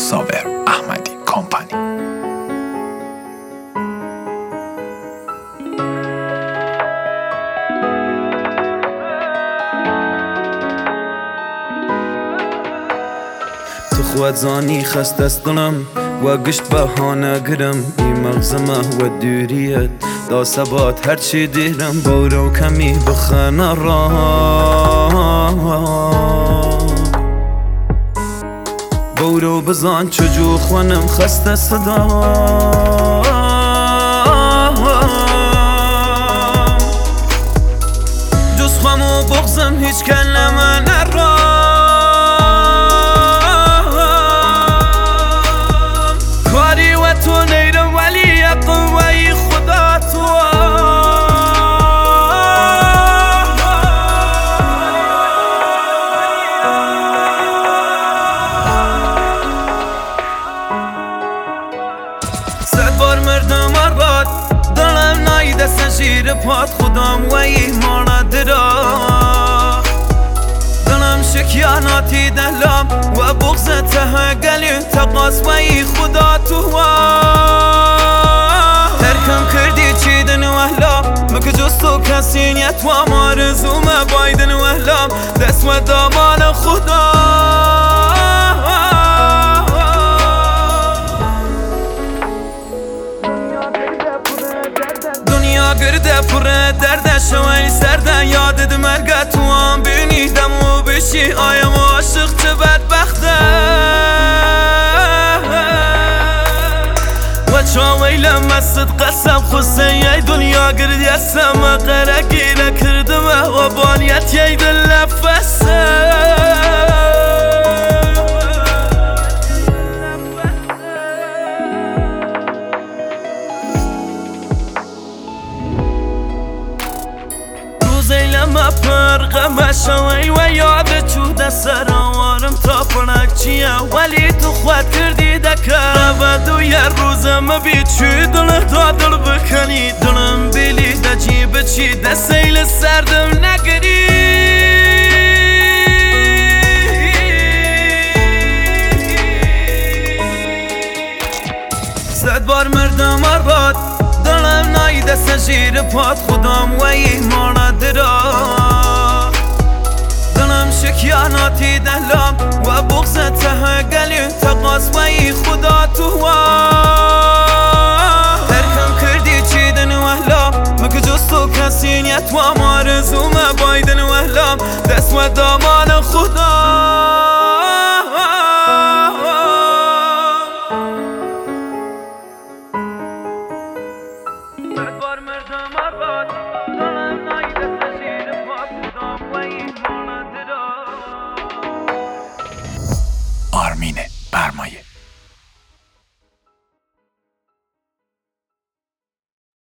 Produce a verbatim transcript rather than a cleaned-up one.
صابر احمدی کمپانی. تو خود زانی خست است دلم و گشت بهانه گرم این مغزمه و دوریت دا ثبات هرچی دیرم برو کمی بخنه را برو بزن چجو خونم خسته صدا جز خم و بغزم هیچ کلمه نرا کاری و تو نیرم ولی قوی خدا تو صد بار مردم ارباد دلم نایده سنشیر پاد خودم و ایمانه درا دلم شکیاناتی دلم و بغض ته گلی تقاس و ای خدا تو ترکم کردی چیدن وحلا مکه جز تو کسی نیت و مارزوم بایدن وحلا دست و دامان خدا گرده پره درده شوی سرده یادت مرگه تو هم بینیدم و بشی آیم عاشق چه بدبخته و چاویلم مست قسم خسته یای دنیا گردی اسم قره گیره کردم و بانیت یای دل نفسه زیلم پرغم شوی و یاد چوده سرآوارم تا پرک چیه ولی تو خود کردی دکر و دو یه روزم بی چی دل تا دل بکنی دلم بیلی دا جیب چی ده سیل سردم نگری صد بار مردم ارباد دلم نایده سنشیر پاد خودم و ایمانه درا دلم شکیاناتی دلم و بغض ته گلی تقاس و ای خدا تو ترکم کردی چیدن وحلا مکه جز تو کسی نیت و مارزوم بایدن وحلا دست و دامان خدا صد بار مردم ارباد دلم نایده سنشیر پاد خودم و ایمانه درا آرمین برمایه.